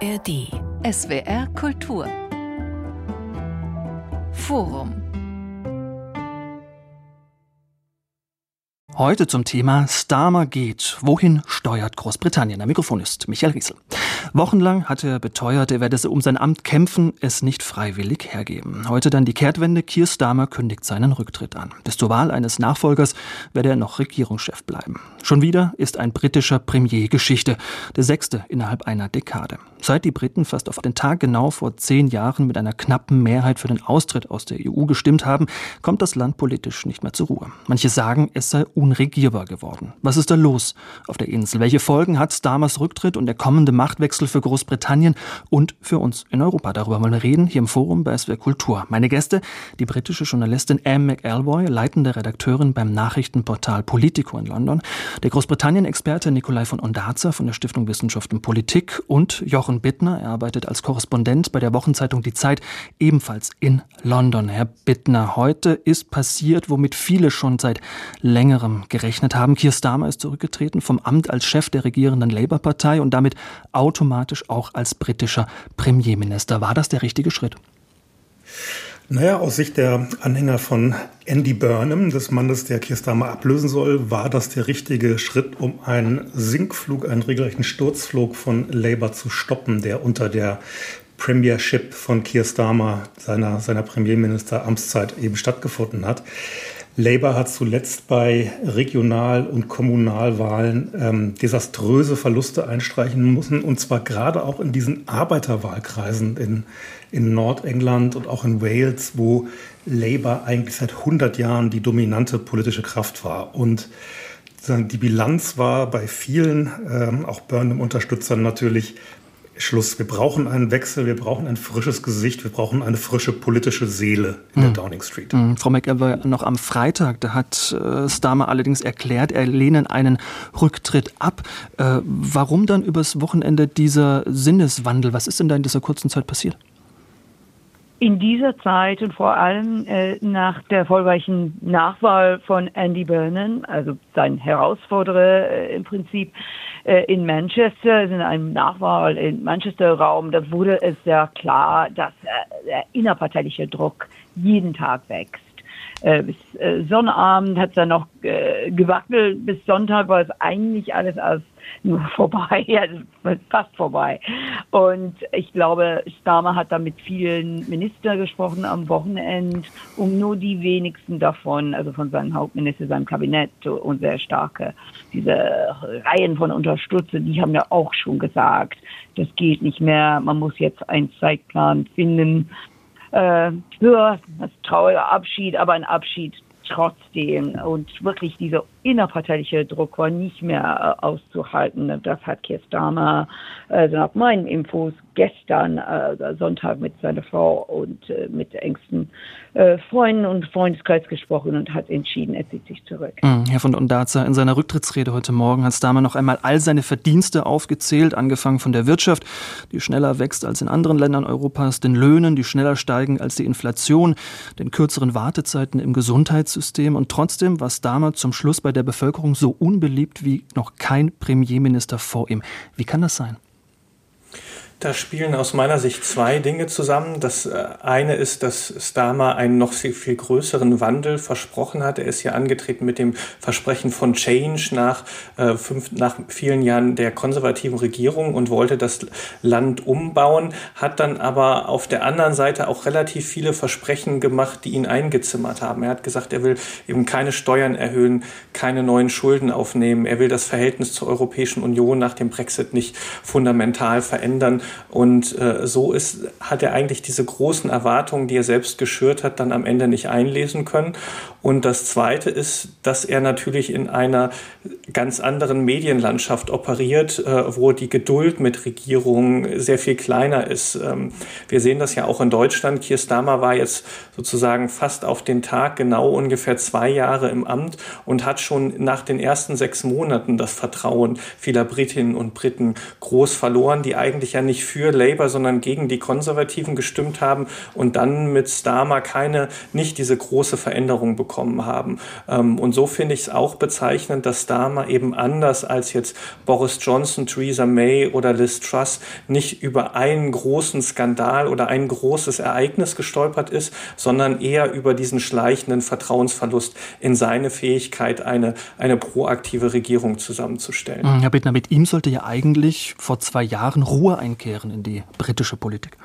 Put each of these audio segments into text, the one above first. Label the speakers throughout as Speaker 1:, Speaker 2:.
Speaker 1: ARD. SWR Kultur. Forum.
Speaker 2: Heute zum Thema Starmer geht. Wohin steuert Großbritannien? Am Mikrofon ist Michael Riesel. Wochenlang hat er beteuert, er werde um sein Amt kämpfen, es nicht freiwillig hergeben. Heute dann die Kehrtwende. Keir Starmer kündigt seinen Rücktritt an. Bis zur Wahl eines Nachfolgers werde er noch Regierungschef bleiben. Schon wieder ist ein britischer Premier Geschichte. Der 6. innerhalb einer Dekade. Seit die Briten fast auf den Tag genau vor 10 Jahren mit einer knappen Mehrheit für den Austritt aus der EU gestimmt haben, kommt das Land politisch nicht mehr zur Ruhe. Manche sagen, es sei unregierbar geworden. Was ist da los auf der Insel? Welche Folgen hat Starmers Rücktritt und der kommende Machtwechsel für Großbritannien und für uns in Europa? Darüber wollen wir reden, hier im Forum bei SWR Kultur. Meine Gäste, die britische Journalistin Anne McElvoy, leitende Redakteurin beim Nachrichtenportal Politico in London, der Großbritannien-Experte Nikolai von Ondarza von der Stiftung Wissenschaft und Politik und Jochen Bittner, er arbeitet als Korrespondent bei der Wochenzeitung Die Zeit, ebenfalls in London. Herr Bittner, heute ist passiert, womit viele schon seit längerem gerechnet haben. Keir Starmer ist zurückgetreten vom Amt als Chef der regierenden Labour-Partei und damit automatisch auch als britischer Premierminister. War das der richtige Schritt?
Speaker 3: Naja, aus Sicht der Anhänger von Andy Burnham, des Mannes, der Keir Starmer ablösen soll, war das der richtige Schritt, um einen Sinkflug, einen regelrechten Sturzflug von Labour zu stoppen, der unter der Premiership von Keir Starmer, seiner Premierminister-Amtszeit eben stattgefunden hat. Labour hat zuletzt bei Regional- und Kommunalwahlen desaströse Verluste einstreichen müssen, und zwar gerade auch in diesen Arbeiterwahlkreisen in Nordengland und auch in Wales, wo Labour eigentlich seit 100 Jahren die dominante politische Kraft war. Und die Bilanz war bei vielen, auch Burnham-Unterstützern natürlich, Schluss. Wir brauchen einen Wechsel, wir brauchen ein frisches Gesicht, wir brauchen eine frische politische Seele in der Downing Street.
Speaker 2: Frau McElvoy, noch am Freitag, da hat Starmer allerdings erklärt, er lehne einen Rücktritt ab. Warum dann übers Wochenende dieser Sinneswandel? Was ist denn da in dieser kurzen Zeit passiert?
Speaker 4: In dieser Zeit und vor allem nach der erfolgreichen Nachwahl von Andy Burnham, also sein Herausforderer im Prinzip in Manchester, in einem Nachwahl im Manchester-Raum, da wurde es sehr klar, dass der innerparteiliche Druck jeden Tag wächst. Bis Sonnabend hat es dann noch gewackelt, bis Sonntag war es eigentlich alles als nur vorbei, also fast vorbei. Und ich glaube, Starmer hat da mit vielen Ministern gesprochen am Wochenende, um nur die wenigsten davon, also von seinem Hauptminister, seinem Kabinett und sehr starke, diese Reihen von Unterstützern, die haben ja auch schon gesagt, das geht nicht mehr, man muss jetzt einen Zeitplan finden für das traurige Abschied, aber ein Abschied trotzdem. Und wirklich dieser innerparteiliche Druck war nicht mehr auszuhalten. Das hat Keir Starmer nach meinen Infos gestern Sonntag mit seiner Frau und mit engsten Freunden und Freundeskreis gesprochen und hat entschieden, er zieht sich zurück.
Speaker 2: Herr von Ondarza, in seiner Rücktrittsrede heute Morgen hat Starmer noch einmal all seine Verdienste aufgezählt, angefangen von der Wirtschaft, die schneller wächst als in anderen Ländern Europas, den Löhnen, die schneller steigen als die Inflation, den kürzeren Wartezeiten im Gesundheitssystem. Und trotzdem war Starmer zum Schluss bei der Bevölkerung so unbeliebt wie noch kein Premierminister vor ihm. Wie kann das sein?
Speaker 5: Da spielen aus meiner Sicht 2 Dinge zusammen. Das eine ist, dass Starmer einen noch viel größeren Wandel versprochen hat. Er ist ja angetreten mit dem Versprechen von Change nach vielen Jahren der konservativen Regierung und wollte das Land umbauen, hat dann aber auf der anderen Seite auch relativ viele Versprechen gemacht, die ihn eingezimmert haben. Er hat gesagt, er will eben keine Steuern erhöhen, keine neuen Schulden aufnehmen. Er will das Verhältnis zur Europäischen Union nach dem Brexit nicht fundamental verändern. Und hat er eigentlich diese großen Erwartungen, die er selbst geschürt hat, dann am Ende nicht einlesen können. Und das Zweite ist, dass er natürlich in einer ganz anderen Medienlandschaft operiert, wo die Geduld mit Regierungen sehr viel kleiner ist. Wir sehen das ja auch in Deutschland. Keir Starmer war jetzt sozusagen fast auf den Tag genau ungefähr 2 Jahre im Amt und hat schon nach den ersten 6 Monaten das Vertrauen vieler Britinnen und Briten groß verloren, die eigentlich ja nicht für Labour, sondern gegen die Konservativen gestimmt haben und dann mit Starmer nicht diese große Veränderung bekommen bekommen haben. Und so finde ich es auch bezeichnend, dass Starmer eben anders als jetzt Boris Johnson, Theresa May oder Liz Truss nicht über einen großen Skandal oder ein großes Ereignis gestolpert ist, sondern eher über diesen schleichenden Vertrauensverlust in seine Fähigkeit, eine proaktive Regierung zusammenzustellen.
Speaker 2: Herr Bittner, mit ihm sollte ja eigentlich vor 2 Jahren Ruhe einkehren in die britische Politik.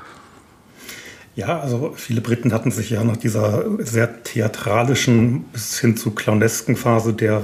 Speaker 3: Ja, also viele Briten hatten sich ja nach dieser sehr theatralischen bis hin zu clownesken Phase der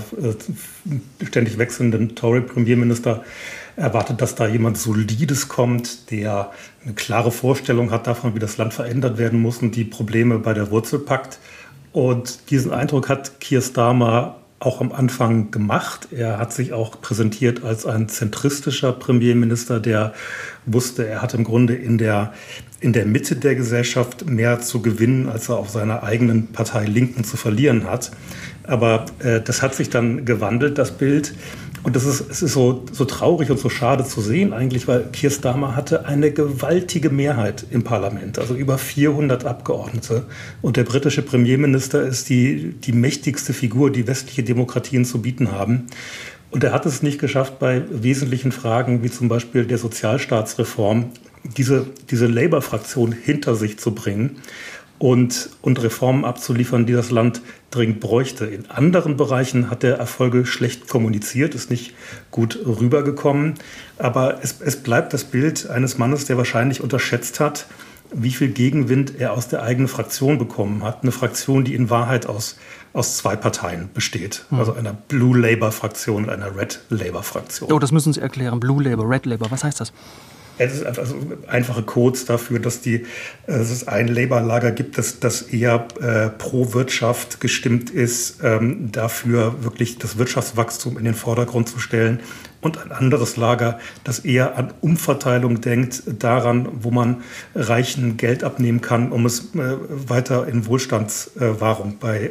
Speaker 3: ständig wechselnden Tory-Premierminister erwartet, dass da jemand Solides kommt, der eine klare Vorstellung hat davon, wie das Land verändert werden muss und die Probleme bei der Wurzel packt. Und diesen Eindruck hat Keir Starmer auch am Anfang gemacht. Er hat sich auch präsentiert als ein zentristischer Premierminister, der wusste, er hat im Grunde in der Mitte der Gesellschaft mehr zu gewinnen, als er auf seiner eigenen Partei Linken zu verlieren hat. Aber das hat sich dann gewandelt, das Bild. Und es ist so traurig und so schade zu sehen eigentlich, weil Keir Starmer hatte eine gewaltige Mehrheit im Parlament, also über 400 Abgeordnete. Und der britische Premierminister ist die mächtigste Figur, die westliche Demokratien zu bieten haben. Und er hat es nicht geschafft, bei wesentlichen Fragen wie zum Beispiel der Sozialstaatsreform diese Labour-Fraktion hinter sich zu bringen und Reformen abzuliefern, die das Land dringend bräuchte. In anderen Bereichen hat er Erfolge schlecht kommuniziert, ist nicht gut rübergekommen. Aber es bleibt das Bild eines Mannes, der wahrscheinlich unterschätzt hat, wie viel Gegenwind er aus der eigenen Fraktion bekommen hat. Eine Fraktion, die in Wahrheit aus 2 Parteien besteht. Also einer Blue Labour-Fraktion und einer Red Labour-Fraktion.
Speaker 2: Oh, das müssen Sie erklären. Blue Labour, Red Labour, was heißt das?
Speaker 3: Es ist einfach so einfache Codes dafür, dass es ein Labour-Lager gibt, das eher pro Wirtschaft gestimmt ist, dafür wirklich das Wirtschaftswachstum in den Vordergrund zu stellen. Und ein anderes Lager, das eher an Umverteilung denkt, daran, wo man Reichen Geld abnehmen kann, um es weiter in Wohlstandswahrung bei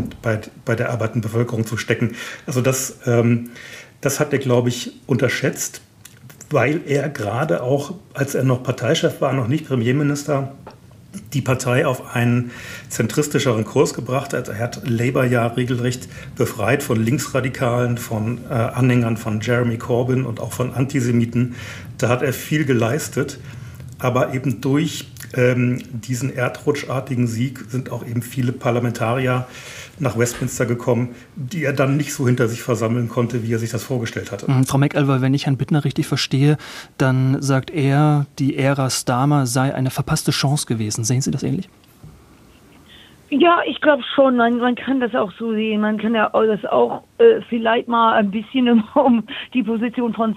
Speaker 3: der arbeitenden Bevölkerung zu stecken. Also das hat er, glaube ich, unterschätzt, weil er gerade auch, als er noch Parteichef war, noch nicht Premierminister, die Partei auf einen zentristischeren Kurs gebracht hat. Er hat Labour ja regelrecht befreit von Linksradikalen, von Anhängern von Jeremy Corbyn und auch von Antisemiten. Da hat er viel geleistet. Aber eben durch diesen erdrutschartigen Sieg sind auch eben viele Parlamentarier nach Westminster gekommen, die er dann nicht so hinter sich versammeln konnte, wie er sich das vorgestellt hatte.
Speaker 2: Frau McElroy, wenn ich Herrn Bittner richtig verstehe, dann sagt er, die Ära Starmer sei eine verpasste Chance gewesen. Sehen Sie das ähnlich?
Speaker 4: Ja, ich glaube schon. Man kann das auch so sehen. Man kann ja das auch vielleicht mal ein bisschen um die Position von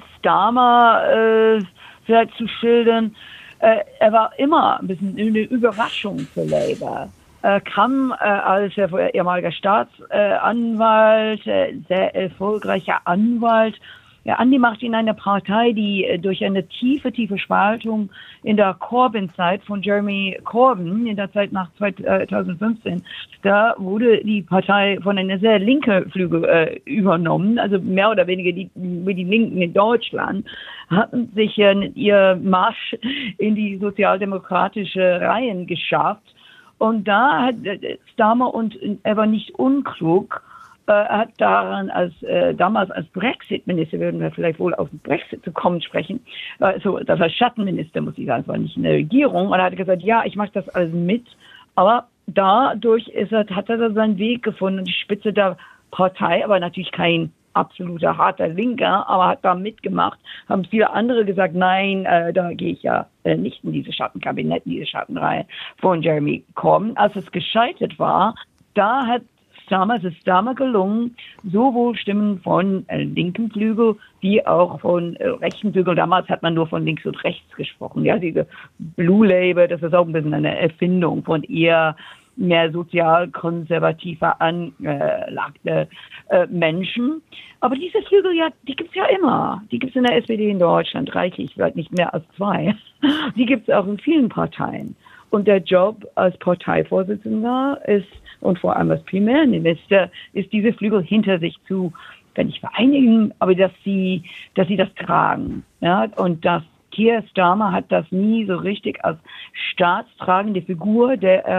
Speaker 4: Starmer vielleicht zu schildern. Er war immer ein bisschen eine Überraschung für Labour. Kam als ehemaliger Staatsanwalt, sehr erfolgreicher Anwalt, an die Macht in einer Partei, die durch eine tiefe Spaltung in der Corbyn-Zeit von Jeremy Corbyn, in der Zeit nach 2015, da wurde die Partei von einer sehr linken Flügel übernommen, also mehr oder weniger die Linken in Deutschland, hatten sich ihr Marsch in die sozialdemokratische Reihen geschafft. Und da hat Starmer, und er war nicht unklug, hat daran damals als Brexit-Minister, würden wir vielleicht wohl auf den Brexit zu kommen sprechen, so, das war Schattenminister, muss ich sagen, es war nicht in der Regierung, und er hat gesagt, ja, ich mache das alles mit, aber dadurch hat er seinen Weg gefunden, die Spitze der Partei, aber natürlich kein absoluter harter Linker, aber hat da mitgemacht, haben viele andere gesagt, nein, da gehe ich ja nicht in diese Schattenkabinett, in diese Schattenreihe von Jeremy Corbyn. Als es gescheitert war, da hat es ist Starmer gelungen, sowohl Stimmen von linken Flügel wie auch von rechten Flügel. Damals hat man nur von links und rechts gesprochen. Ja, diese Blue Labour, das ist auch ein bisschen eine Erfindung von eher mehr sozial-konservativer anlagte Menschen. Aber diese Flügel, ja, die gibt's ja immer. Die gibt's in der SPD in Deutschland reichlich, vielleicht nicht mehr als 2. Die gibt's auch in vielen Parteien. Und der Job als Parteivorsitzender ist, und vor allem als Premierminister, ist diese Flügel hinter sich zu, wenn nicht vereinigen, aber dass sie das tragen. Ja? Und Keir Starmer hat das nie so richtig als staatstragende Figur, der er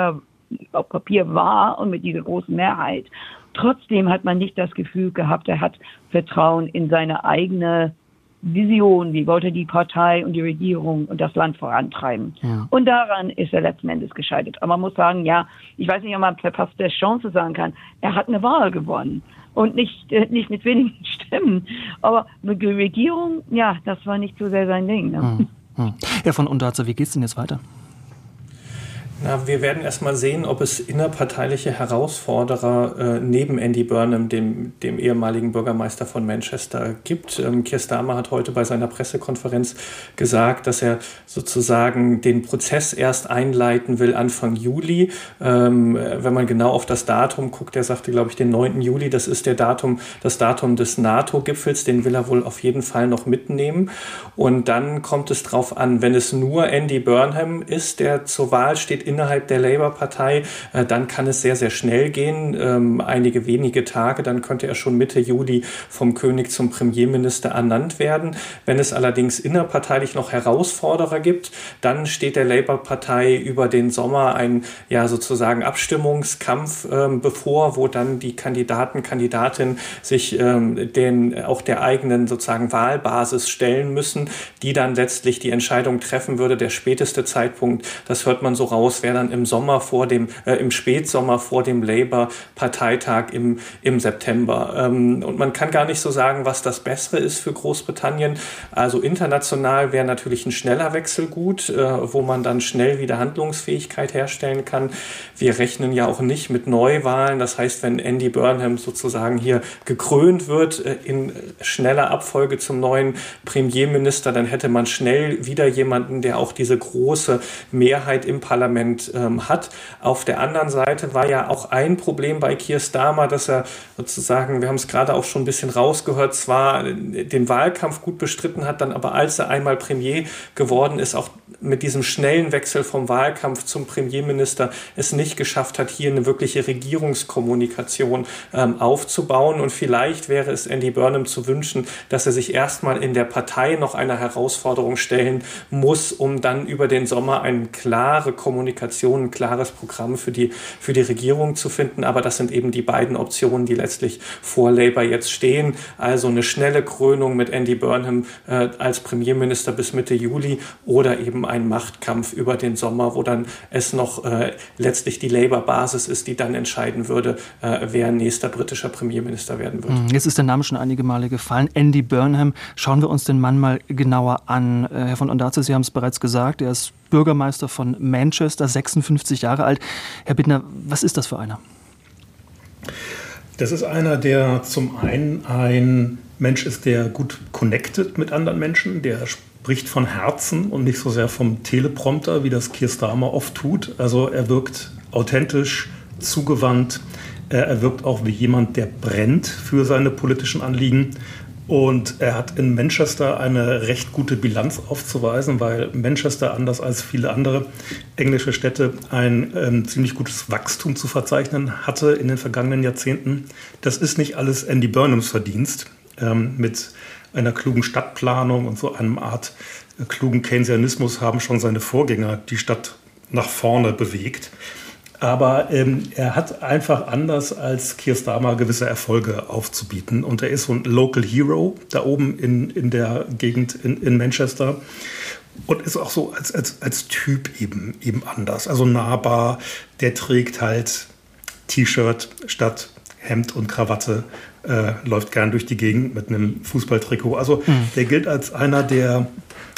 Speaker 4: auf Papier war und mit dieser großen Mehrheit. Trotzdem hat man nicht das Gefühl gehabt, er hat Vertrauen in seine eigene Vision, wie wollte die Partei und die Regierung und das Land vorantreiben. Ja. Und daran ist er letzten Endes gescheitert. Aber man muss sagen, ja, ich weiß nicht, ob man verpasste Chance sagen kann, er hat eine Wahl gewonnen. Und nicht mit wenigen Stimmen. Aber mit der Regierung, ja, das war nicht so sehr sein Ding. Ne?
Speaker 2: Herr von Ondarza, wie geht's denn jetzt weiter?
Speaker 5: Na, wir werden erst mal sehen, ob es innerparteiliche Herausforderer neben Andy Burnham, dem ehemaligen Bürgermeister von Manchester, gibt. Keir Starmer hat heute bei seiner Pressekonferenz gesagt, dass er sozusagen den Prozess erst einleiten will Anfang Juli. Wenn man genau auf das Datum guckt, er sagte, glaube ich, den 9. Juli, das ist das Datum des NATO-Gipfels, den will er wohl auf jeden Fall noch mitnehmen. Und dann kommt es drauf an, wenn es nur Andy Burnham ist, der zur Wahl steht, innerhalb der Labour-Partei, dann kann es sehr, sehr schnell gehen. Einige wenige Tage, dann könnte er schon Mitte Juli vom König zum Premierminister ernannt werden. Wenn es allerdings innerparteilich noch Herausforderer gibt, dann steht der Labour-Partei über den Sommer ein sozusagen Abstimmungskampf bevor, wo dann die Kandidatinnen sich auch der eigenen sozusagen Wahlbasis stellen müssen, die dann letztlich die Entscheidung treffen würde. Der späteste Zeitpunkt, das hört man so raus, wäre dann im Spätsommer vor dem Labour-Parteitag im September. Und man kann gar nicht so sagen, was das Bessere ist für Großbritannien. Also international wäre natürlich ein schneller Wechsel gut, wo man dann schnell wieder Handlungsfähigkeit herstellen kann. Wir rechnen ja auch nicht mit Neuwahlen. Das heißt, wenn Andy Burnham sozusagen hier gekrönt wird in schneller Abfolge zum neuen Premierminister, dann hätte man schnell wieder jemanden, der auch diese große Mehrheit im Parlament hat. Auf der anderen Seite war ja auch ein Problem bei Keir Starmer, dass er sozusagen, wir haben es gerade auch schon ein bisschen rausgehört, zwar den Wahlkampf gut bestritten hat, dann aber als er einmal Premier geworden ist, auch mit diesem schnellen Wechsel vom Wahlkampf zum Premierminister es nicht geschafft hat, hier eine wirkliche Regierungskommunikation aufzubauen. Und vielleicht wäre es Andy Burnham zu wünschen, dass er sich erstmal in der Partei noch einer Herausforderung stellen muss, um dann über den Sommer eine klare Kommunikation, ein klares Programm für die Regierung zu finden. Aber das sind eben die beiden Optionen, die letztlich vor Labour jetzt stehen. Also eine schnelle Krönung mit Andy Burnham als Premierminister bis Mitte Juli oder eben ein Machtkampf über den Sommer, wo dann es noch letztlich die Labour-Basis ist, die dann entscheiden würde, wer nächster britischer Premierminister werden wird.
Speaker 2: Jetzt ist der Name schon einige Male gefallen. Andy Burnham. Schauen wir uns den Mann mal genauer an. Herr von Ondarza, Sie haben es bereits gesagt, er ist Bürgermeister von Manchester, 56 Jahre alt. Herr Bittner, was ist das für einer?
Speaker 3: Das ist einer, der zum einen ein Mensch ist, der gut connected mit anderen Menschen, der spricht von Herzen und nicht so sehr vom Teleprompter, wie das Keir Starmer oft tut. Also er wirkt authentisch, zugewandt, er wirkt auch wie jemand, der brennt für seine politischen Anliegen. Und er hat in Manchester eine recht gute Bilanz aufzuweisen, weil Manchester, anders als viele andere englische Städte, ein ziemlich gutes Wachstum zu verzeichnen hatte in den vergangenen Jahrzehnten. Das ist nicht alles Andy Burnhams Verdienst. Mit einer klugen Stadtplanung und so einer Art klugen Keynesianismus haben schon seine Vorgänger die Stadt nach vorne bewegt. Aber er hat einfach anders als Keir Starmer gewisse Erfolge aufzubieten. Und er ist so ein Local Hero da oben in der Gegend in Manchester. Und ist auch so als Typ eben anders. Also nahbar, der trägt halt T-Shirt statt Hemd und Krawatte, läuft gern durch die Gegend mit einem Fußballtrikot. Also der gilt als einer, der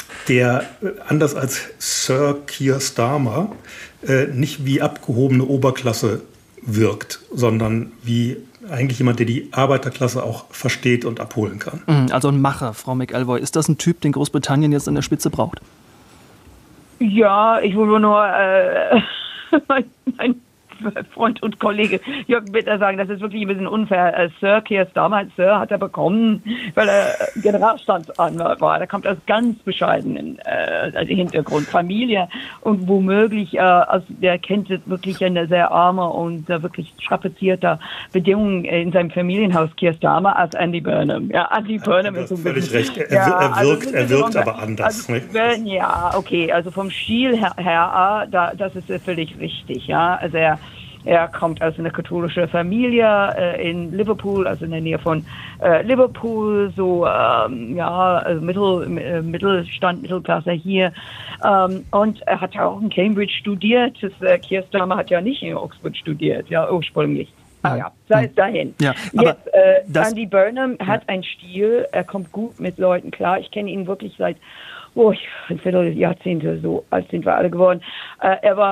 Speaker 3: anders als Sir Keir Starmer nicht wie abgehobene Oberklasse wirkt, sondern wie eigentlich jemand, der die Arbeiterklasse auch versteht und abholen kann.
Speaker 2: Also ein Macher, Frau McElvoy. Ist das ein Typ, den Großbritannien jetzt an der Spitze braucht?
Speaker 4: Ja, ich würde nur mein Freund und Kollege Jürgen Bittner sagen, das ist wirklich ein bisschen unfair. Sir Keir Starmer, Sir hat er bekommen, weil er Generalstaatsanwalt war. Der kommt aus ganz bescheidenen Hintergrund, Familie und womöglich, also der kennt wirklich eine sehr arme und wirklich strapazierter Bedingungen in seinem Familienhaus, Keir Starmer, als Andy Burnham. Ja, Andy Burnham ist so ein
Speaker 3: völlig
Speaker 4: bisschen,
Speaker 3: recht. Er wirkt aber anders.
Speaker 4: Also, ja, okay, also vom Stil her, das ist völlig richtig, ja. Also er kommt aus einer katholischen Familie in Liverpool, also in der Nähe von Liverpool, so also Mittelstand, Mittelklasse hier. Und er hat auch in Cambridge studiert. Keir Starmer hat ja nicht in Oxford studiert, ja, ursprünglich. Sei es dahin. Ja, jetzt, Andy Burnham hat einen Stil, er kommt gut mit Leuten klar. Ich kenne ihn wirklich seit ein Vierteljahrzehnte, so alt sind wir alle geworden. Er war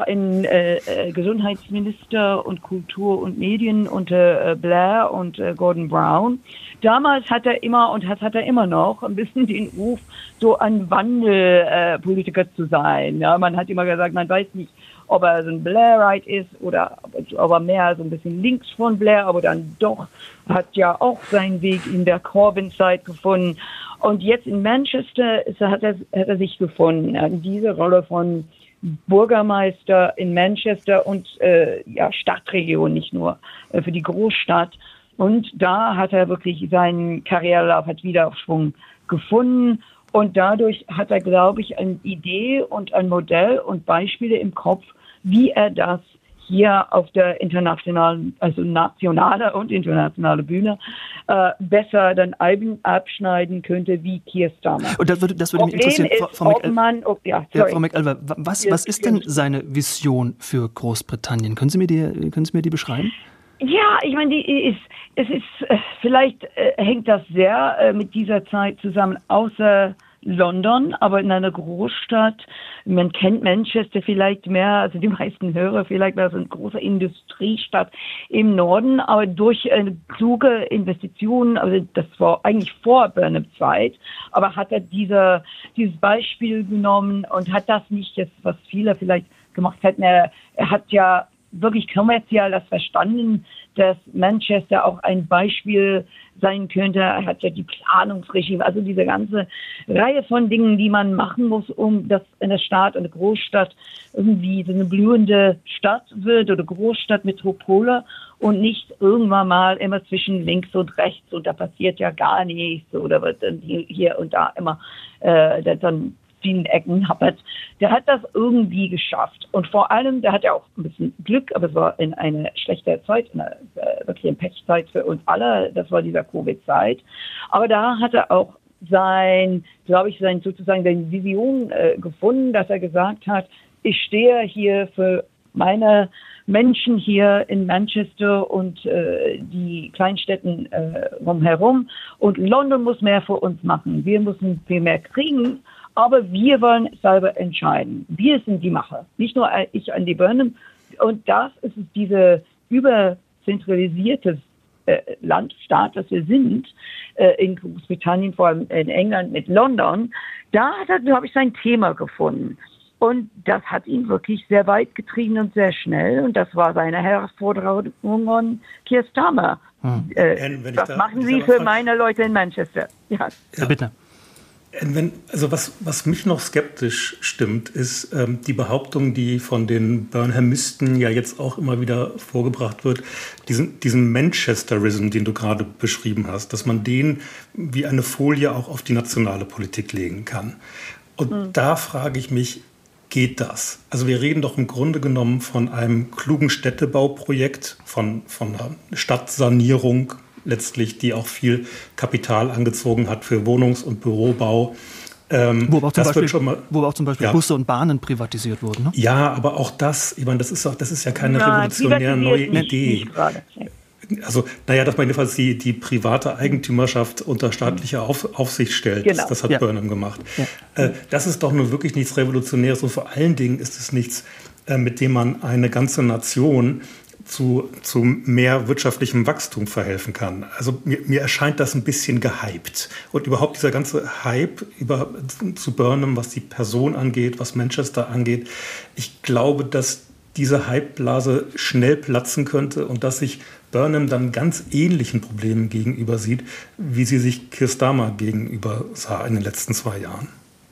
Speaker 4: Gesundheitsminister und Kultur und Medien unter Blair und Gordon Brown. Damals hat er immer und hat er immer noch ein bisschen den Ruf, so ein Wandelpolitiker zu sein. Ja, man hat immer gesagt, man weiß nicht, ob er so ein Blairite ist oder ob er mehr so ein bisschen links von Blair, aber dann doch hat ja auch seinen Weg in der Corbyn-Zeit gefunden. Und jetzt in Manchester hat er sich gefunden. Er hat diese Rolle von Bürgermeister in Manchester und Stadtregion, nicht nur für die Großstadt. Und da hat er wirklich seinen Karrierelauf hat Wiederaufschwung gefunden. Und dadurch hat er, glaube ich, eine Idee und ein Modell und Beispiele im Kopf, wie er das hier auf der internationalen, also nationale und internationale Bühne besser dann abschneiden könnte wie Keir Starmer.
Speaker 2: Und das würde mich interessieren, Frau McElwer, was ist denn seine Vision für Großbritannien? Können Sie mir die beschreiben?
Speaker 4: Ja, ich meine, vielleicht hängt das sehr mit dieser Zeit zusammen, außer London, aber in einer Großstadt. Man kennt Manchester vielleicht mehr, also die meisten Hörer vielleicht, weil es eine große Industriestadt im Norden, aber durch eine kluge Investition, also das war eigentlich vor Burnhams Zeit, aber hat er dieses Beispiel genommen und hat das nicht jetzt, was viele vielleicht gemacht hätten. Er hat ja wirklich kommerziell das verstanden, dass Manchester auch ein Beispiel sein könnte. Er hat ja die Planungsregime, also diese ganze Reihe von Dingen, die man machen muss, um dass eine Stadt, eine Großstadt irgendwie so eine blühende Stadt wird oder Großstadtmetropole und nicht irgendwann mal immer zwischen links und rechts und da passiert ja gar nichts oder wird dann hier und da immer dann vielen Ecken happert. Der hat das irgendwie geschafft. Und vor allem, der hat ja auch ein bisschen Glück, aber es war in einer schlechten Zeit, wirklich eine Pechzeit für uns alle. Das war dieser Covid-Zeit. Aber da hat er auch seine Vision gefunden, dass er gesagt hat, ich stehe hier für meine Menschen hier in Manchester und die Kleinstädten rumherum. Und London muss mehr für uns machen. Wir müssen viel mehr kriegen. Aber wir wollen selber entscheiden. Wir sind die Macher. Nicht nur ich, Andy Burnham. Und das ist diese überzentralisierte Staat, das wir sind, in Großbritannien, vor allem in England mit London. Da hat er, glaube ich, sein Thema gefunden. Und das hat ihn wirklich sehr weit getrieben und sehr schnell. Und das war seine Herausforderung an Keir Starmer. Was machen Sie für meine Leute in Manchester? Ja,
Speaker 2: bitte.
Speaker 3: Was mich noch skeptisch stimmt, ist die Behauptung, die von den Burnhamisten ja jetzt auch immer wieder vorgebracht wird, diesen Manchesterism, den du gerade beschrieben hast, dass man den wie eine Folie auch auf die nationale Politik legen kann. Und da frage ich mich, geht das? Also wir reden doch im Grunde genommen von einem klugen Städtebauprojekt, von einer Stadtsanierung, letztlich, die auch viel Kapital angezogen hat für Wohnungs- und Bürobau.
Speaker 2: Wo auch zum Beispiel Busse und Bahnen privatisiert wurden. Ne?
Speaker 3: Ja, aber auch das, ich meine, das ist ja keine revolutionäre neue Idee. Also, dass man jedenfalls die private Eigentümerschaft unter staatlicher Aufsicht stellt. Genau. Das hat Burnham gemacht. Ja. Das ist doch nun wirklich nichts Revolutionäres und vor allen Dingen ist es nichts, mit dem man eine ganze Nation zu mehr wirtschaftlichem Wachstum verhelfen kann. Also mir erscheint das ein bisschen gehypt. Und überhaupt dieser ganze Hype zu Burnham, was die Person angeht, was Manchester angeht, ich glaube, dass diese Hypeblase schnell platzen könnte und dass sich Burnham dann ganz ähnlichen Problemen gegenüber sieht, wie sie sich Keir Starmer gegenüber sah in den letzten 2 Jahren.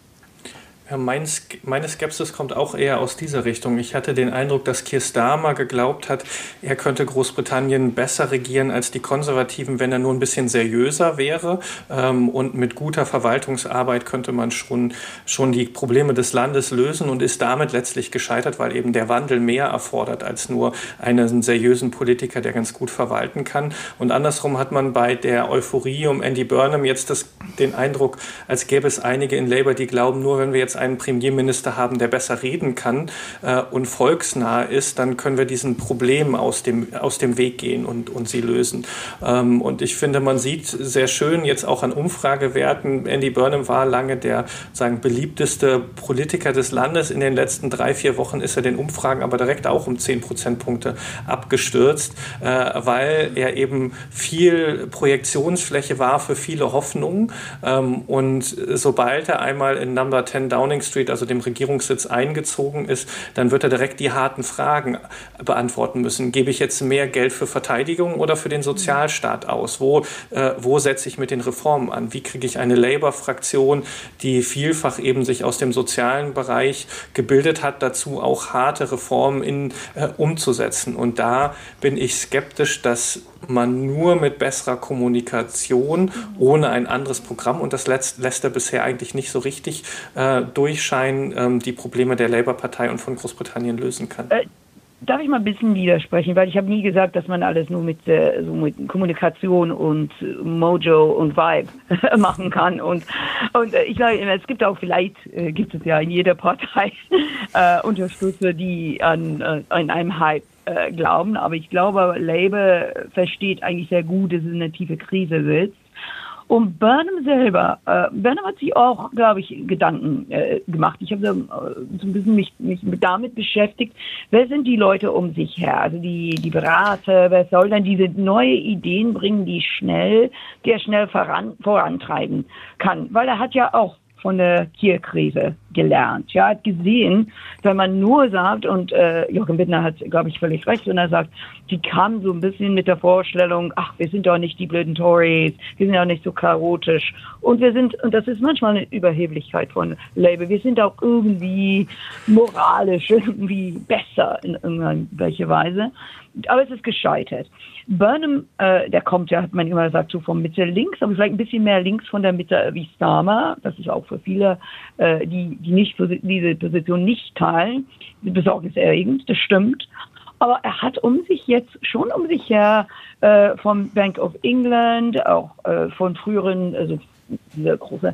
Speaker 5: Ja, meine Skepsis kommt auch eher aus dieser Richtung. Ich hatte den Eindruck, dass Keir Starmer geglaubt hat, er könnte Großbritannien besser regieren als die Konservativen, wenn er nur ein bisschen seriöser wäre. Und mit guter Verwaltungsarbeit könnte man schon die Probleme des Landes lösen und ist damit letztlich gescheitert, weil eben der Wandel mehr erfordert als nur einen seriösen Politiker, der ganz gut verwalten kann. Und andersrum hat man bei der Euphorie um Andy Burnham jetzt den Eindruck, als gäbe es einige in Labour, die glauben, nur wenn wir jetzt einen Premierminister haben, der besser reden kann und volksnah ist, dann können wir diesen Problemen aus dem Weg gehen und sie lösen. Und ich finde, man sieht sehr schön jetzt auch an Umfragewerten, Andy Burnham war lange der beliebteste Politiker des Landes. In den letzten 3-4 Wochen ist er den Umfragen aber direkt auch um 10 Prozentpunkte abgestürzt, weil er eben viel Projektionsfläche war für viele Hoffnungen. Und sobald er einmal in Number 10 Downing Street, also dem Regierungssitz, eingezogen ist, dann wird er direkt die harten Fragen beantworten müssen. Gebe ich jetzt mehr Geld für Verteidigung oder für den Sozialstaat aus? Wo setze ich mit den Reformen an? Wie kriege ich eine Labour-Fraktion, die vielfach eben sich aus dem sozialen Bereich gebildet hat, dazu auch harte Reformen umzusetzen? Und da bin ich skeptisch, dass man nur mit besserer Kommunikation, ohne ein anderes Programm, und das lässt er bisher eigentlich nicht so richtig durchscheinen, die Probleme der Labour-Partei und von Großbritannien lösen kann.
Speaker 4: Darf ich mal ein bisschen widersprechen, weil ich habe nie gesagt, dass man alles nur mit Kommunikation und Mojo und Vibe machen kann. Und ich sage immer, es gibt auch, vielleicht gibt es ja in jeder Partei Unterstützer, die an einem Hype glauben. Aber ich glaube, Labour versteht eigentlich sehr gut, dass es eine tiefe Krise sitzt. Und Burnham selber, Burnham hat sich auch, glaube ich, Gedanken gemacht. Ich habe so ein bisschen mich damit beschäftigt, wer sind die Leute um sich her? Also die Berater, wer soll dann diese neue Ideen bringen, die er schnell vorantreiben kann? Weil er hat ja auch von der Keir-Krise gelernt. Ja, hat gesehen, wenn man nur sagt, und Joachim Bittner hat, glaube ich, völlig recht, wenn er sagt, die kam so ein bisschen mit der Vorstellung, ach, wir sind doch nicht die blöden Tories, wir sind auch nicht so chaotisch. Und das ist manchmal eine Überheblichkeit von Labour, wir sind auch irgendwie moralisch, irgendwie besser in irgendeiner Weise. Aber es ist gescheitert. Burnham, der kommt ja, hat man immer gesagt, so von Mitte links, aber vielleicht ein bisschen mehr links von der Mitte wie Starmer. Das ist auch für viele, die diese Position nicht teilen, besorgniserregend, das stimmt. Aber er hat um sich her vom Bank of England, auch von früheren, also diese große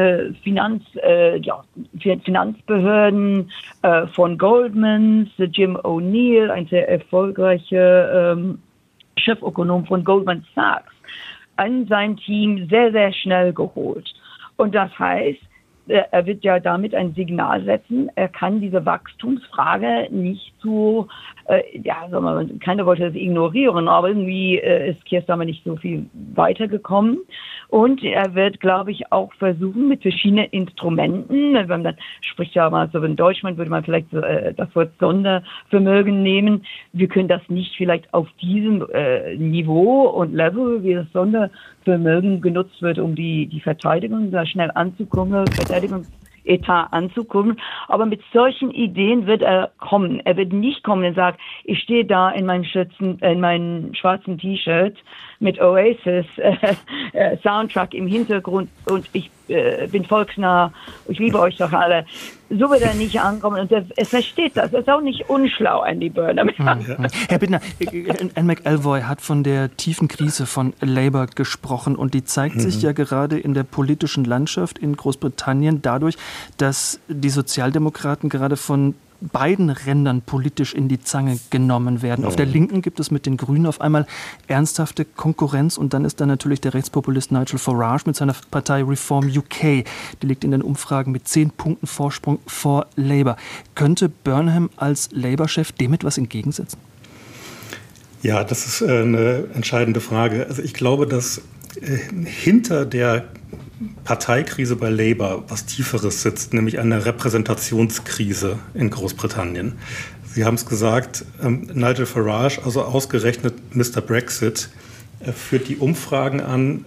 Speaker 4: Finanzbehörden, von Goldman, Jim O'Neill, ein sehr erfolgreicher Chefökonom von Goldman Sachs, an sein Team sehr, sehr schnell geholt. Und das heißt, er wird ja damit ein Signal setzen, er kann diese Wachstumsfrage nicht so, keiner wollte das ignorieren, aber irgendwie ist Keir Starmer nicht so viel weitergekommen. Und er wird, glaube ich, auch versuchen, mit verschiedenen Instrumenten, wenn man dann spricht ja mal so, in Deutschland würde man vielleicht das Wort Sondervermögen nehmen. Wir können das nicht vielleicht auf diesem Niveau und Level, wie das Sondervermögen genutzt wird, um die Verteidigung da schnell anzukommen, Etat anzukommen. Aber mit solchen Ideen wird er kommen. Er wird nicht kommen und sagen, ich stehe da in meinem schwarzen T-Shirt mit Oasis Soundtrack im Hintergrund und ich bin volksnah, ich liebe euch doch alle. So wird er nicht ankommen und er versteht das. Er ist auch nicht unschlau, Andy Burnham.
Speaker 2: Herr Bittner, Anne McElvoy hat von der tiefen Krise von Labour gesprochen und die zeigt sich ja gerade in der politischen Landschaft in Großbritannien dadurch, dass die Sozialdemokraten gerade von beiden Rändern politisch in die Zange genommen werden. Auf der Linken gibt es mit den Grünen auf einmal ernsthafte Konkurrenz und dann ist da natürlich der Rechtspopulist Nigel Farage mit seiner Partei Reform UK. Die liegt in den Umfragen mit 10 Punkten Vorsprung vor Labour. Könnte Burnham als Labour-Chef dem etwas entgegensetzen?
Speaker 3: Ja, das ist eine entscheidende Frage. Also ich glaube, dass hinter der Parteikrise bei Labour was Tieferes sitzt, nämlich eine Repräsentationskrise in Großbritannien. Sie haben es gesagt, Nigel Farage, also ausgerechnet Mr. Brexit, führt die Umfragen an,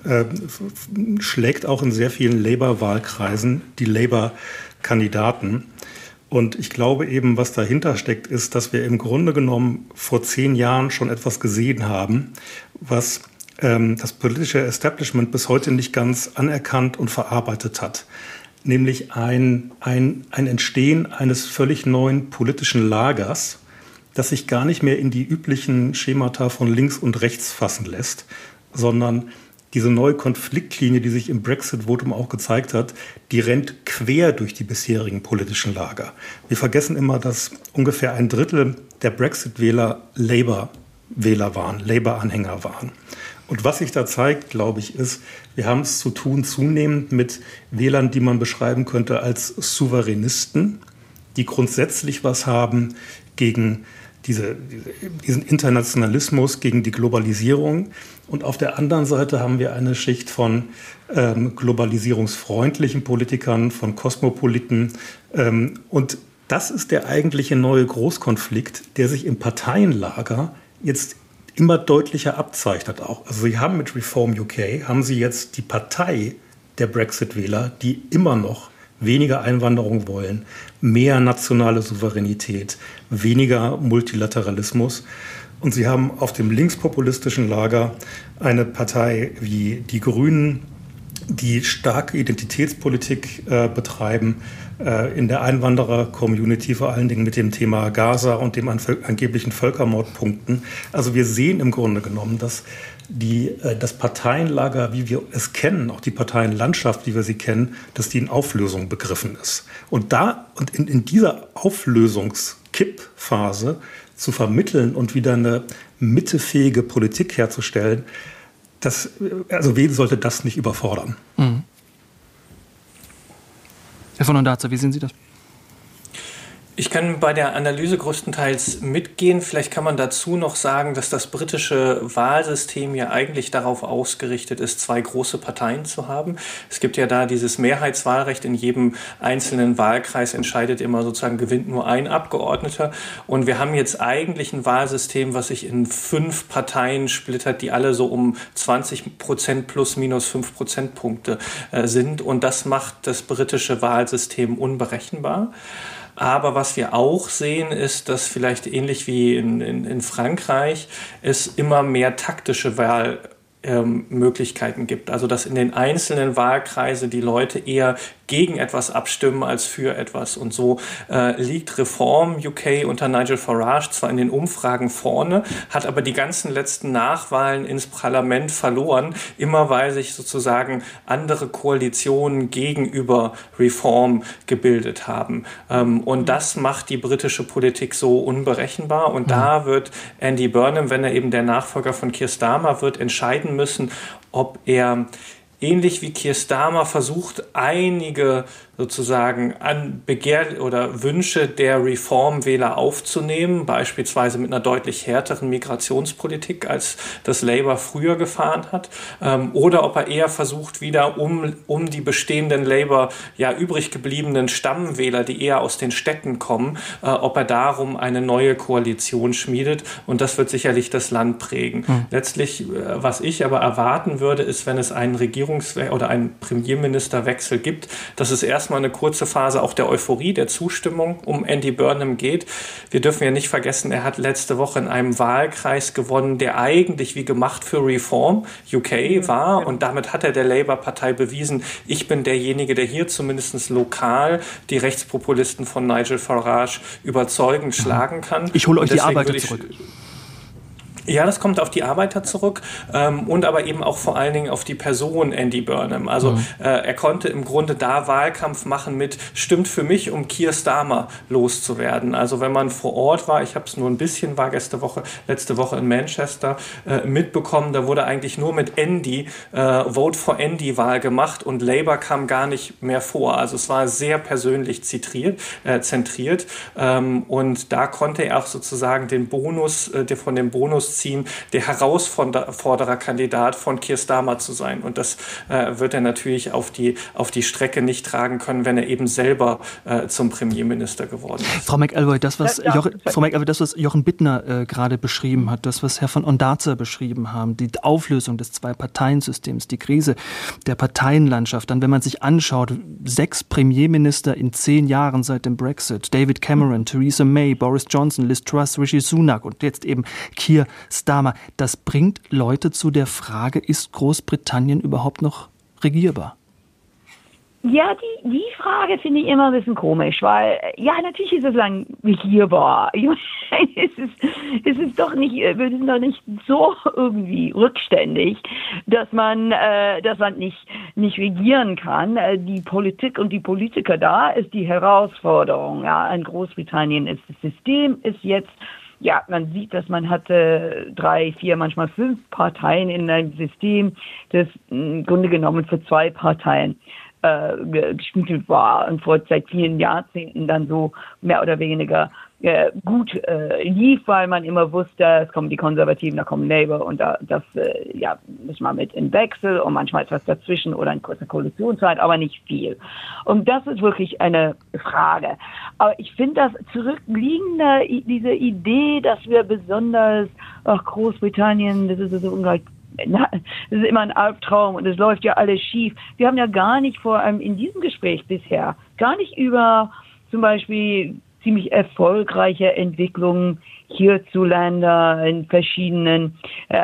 Speaker 3: schlägt auch in sehr vielen Labour-Wahlkreisen die Labour-Kandidaten. Und ich glaube eben, was dahinter steckt, ist, dass wir im Grunde genommen vor 10 Jahren schon etwas gesehen haben, was das politische Establishment bis heute nicht ganz anerkannt und verarbeitet hat. Nämlich ein Entstehen eines völlig neuen politischen Lagers, das sich gar nicht mehr in die üblichen Schemata von links und rechts fassen lässt, sondern diese neue Konfliktlinie, die sich im Brexit-Votum auch gezeigt hat, die rennt quer durch die bisherigen politischen Lager. Wir vergessen immer, dass ungefähr 1/3 der Brexit-Wähler Labour-Wähler waren, Labour-Anhänger waren. Und was sich da zeigt, glaube ich, ist, wir haben es zu tun zunehmend mit Wählern, die man beschreiben könnte als Souveränisten, die grundsätzlich was haben gegen diesen Internationalismus, gegen die Globalisierung. Und auf der anderen Seite haben wir eine Schicht von globalisierungsfreundlichen Politikern, von Kosmopoliten. Und das ist der eigentliche neue Großkonflikt, der sich im Parteienlager jetzt immer deutlicher abzeichnet auch. Also Sie haben mit Reform UK, haben Sie jetzt die Partei der Brexit-Wähler, die immer noch weniger Einwanderung wollen, mehr nationale Souveränität, weniger Multilateralismus. Und Sie haben auf dem linkspopulistischen Lager eine Partei wie die Grünen, die starke Identitätspolitik betreiben, in der Einwanderer-Community, vor allen Dingen mit dem Thema Gaza und dem angeblichen Völkermordpunkten. Also wir sehen im Grunde genommen, dass das Parteienlager, wie wir es kennen, auch die Parteienlandschaft, wie wir sie kennen, dass die in Auflösung begriffen ist. Und in dieser Auflösungskippphase zu vermitteln und wieder eine mittefähige Politik herzustellen, also wen sollte das nicht überfordern?
Speaker 2: Mhm. Herr von Ondarza, wie sehen Sie das?
Speaker 5: Ich kann bei der Analyse größtenteils mitgehen. Vielleicht kann man dazu noch sagen, dass das britische Wahlsystem ja eigentlich darauf ausgerichtet ist, 2 große Parteien zu haben. Es gibt ja da dieses Mehrheitswahlrecht. In jedem einzelnen Wahlkreis entscheidet immer sozusagen, gewinnt nur ein Abgeordneter. Und wir haben jetzt eigentlich ein Wahlsystem, was sich in 5 Parteien splittert, die alle so um 20% plus minus 5 Prozentpunkte sind. Und das macht das britische Wahlsystem unberechenbar. Aber was wir auch sehen, ist, dass vielleicht ähnlich wie in Frankreich es immer mehr taktische Wahlmöglichkeiten gibt. Also dass in den einzelnen Wahlkreisen die Leute eher gegen etwas abstimmen als für etwas. Und so liegt Reform UK unter Nigel Farage zwar in den Umfragen vorne, hat aber die ganzen letzten Nachwahlen ins Parlament verloren, immer weil sich sozusagen andere Koalitionen gegenüber Reform gebildet haben. Und das macht die britische Politik so unberechenbar. Und da wird Andy Burnham, wenn er eben der Nachfolger von Keir Starmer wird, entscheiden müssen, ob er ähnlich wie Keir Starmer versucht, einige sozusagen an Begehr oder Wünsche der Reformwähler aufzunehmen, beispielsweise mit einer deutlich härteren Migrationspolitik, als das Labour früher gefahren hat, oder ob er eher versucht, wieder um die bestehenden Labour übrig gebliebenen Stammwähler, die eher aus den Städten kommen, ob er darum eine neue Koalition schmiedet, und das wird sicherlich das Land prägen. Letztlich, was ich aber erwarten würde, ist, wenn es einen oder einen Premierministerwechsel gibt, dass es erstmal eine kurze Phase auch der Euphorie, der Zustimmung um Andy Burnham geht. Wir dürfen ja nicht vergessen, er hat letzte Woche in einem Wahlkreis gewonnen, der eigentlich wie gemacht für Reform UK war, und damit hat er der Labour-Partei bewiesen, ich bin derjenige, der hier zumindest lokal die Rechtspopulisten von Nigel Farage überzeugend schlagen kann.
Speaker 2: Ich hole euch die Arbeiter zurück.
Speaker 5: Ja, das kommt auf die Arbeiter zurück und aber eben auch vor allen Dingen auf die Person Andy Burnham. Also er konnte im Grunde da Wahlkampf machen mit "Stimmt für mich, um Keir Starmer loszuwerden". Also wenn man vor Ort war, ich habe es nur ein bisschen, war letzte Woche in Manchester mitbekommen, da wurde eigentlich nur mit Andy, Vote for Andy Wahl gemacht, und Labour kam gar nicht mehr vor. Also es war sehr persönlich zentriert und da konnte er auch sozusagen den Bonus, von dem Bonus ziehen, der Herausfordererkandidat von Keir Starmer zu sein. Und das wird er natürlich auf die Strecke nicht tragen können, wenn er eben selber zum Premierminister geworden ist.
Speaker 2: Frau McElroy, das, was Jochen Bittner gerade beschrieben hat, das, was Herr von Ondarza beschrieben haben, die Auflösung des Zwei-Parteien-Systems, die Krise der Parteienlandschaft, dann, wenn man sich anschaut, 6 Premierminister in 10 Jahren seit dem Brexit, David Cameron, Theresa May, Boris Johnson, Liz Truss, Rishi Sunak und jetzt eben Keir Starmer, das bringt Leute zu der Frage, ist Großbritannien überhaupt noch regierbar?
Speaker 4: Ja, die Frage finde ich immer ein bisschen komisch, weil, ja, natürlich ist es lang regierbar. Ich meine, es ist doch nicht, wir sind doch nicht so irgendwie rückständig, dass man nicht regieren kann. Die Politik und die Politiker, da ist die Herausforderung. Ja, in Großbritannien ist das System jetzt, ja, man sieht, dass man hatte 3, 4, manchmal 5 Parteien in einem System, das im Grunde genommen für 2 Parteien gespiegelt war und seit vielen Jahrzehnten dann so mehr oder weniger gut lief, weil man immer wusste, es kommen die Konservativen, da kommen Labour und das muss man mit in Wechsel und manchmal etwas dazwischen oder eine kurze Koalitionszeit, aber nicht viel. Und das ist wirklich eine Frage. Aber ich finde das zurückliegende, diese Idee, dass wir besonders, Großbritannien, das ist so ungleich, das ist immer ein Albtraum und es läuft ja alles schief. Wir haben ja gar nicht vor allem in diesem Gespräch bisher gar nicht über zum Beispiel ziemlich erfolgreiche Entwicklungen hierzulande in verschiedenen,